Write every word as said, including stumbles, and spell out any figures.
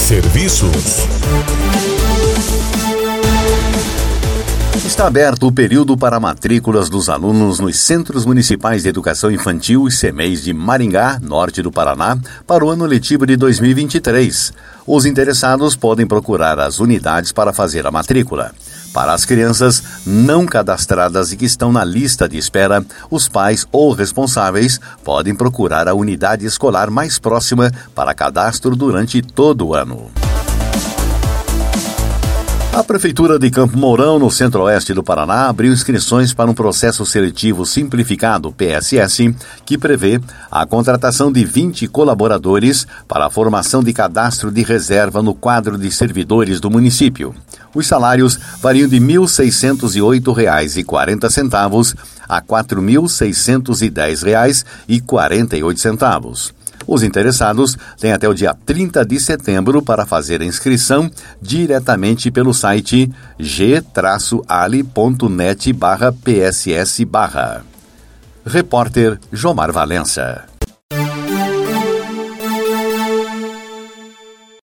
Serviços. Está aberto o período para matrículas dos alunos nos Centros Municipais de Educação Infantil e CEMEIs de Maringá, norte do Paraná, para o ano letivo de dois mil e vinte e três. Os interessados podem procurar as unidades para fazer a matrícula. Para as crianças não cadastradas e que estão na lista de espera, os pais ou responsáveis podem procurar a unidade escolar mais próxima para cadastro durante todo o ano. A Prefeitura de Campo Mourão, no centro-oeste do Paraná, abriu inscrições para um processo seletivo simplificado, P S S, que prevê a contratação de vinte colaboradores para a formação de cadastro de reserva no quadro de servidores do município. Os salários variam de mil seiscentos e oito reais e quarenta centavos a quatro mil seiscentos e dez reais e quarenta e oito centavos. Os interessados têm até o dia trinta de setembro para fazer a inscrição diretamente pelo site g ali ponto net barra pss barra. Repórter Jomar Valença.